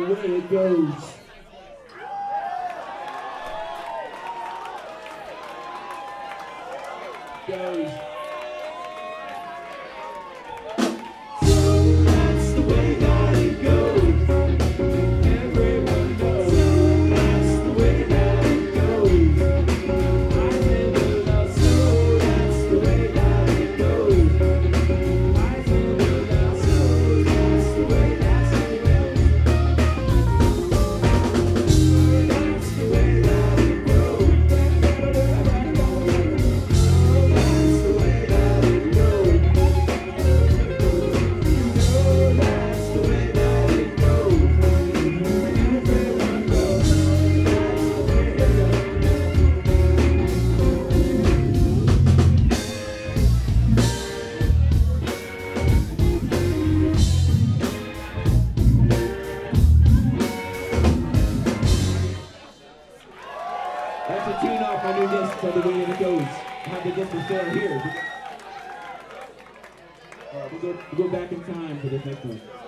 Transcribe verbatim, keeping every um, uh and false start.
way it goes. Goes. So that's the way that it goes. Everyone knows. So that's the way that it goes. I never lost. So that's the way that it goes. I never lost. So that's the way that it goes. That's the way that it goes. That's a tune off my new disc called The Way That It Goes. I have the disc for sale here. Uh, we'll, go, we'll go back in time for this next one.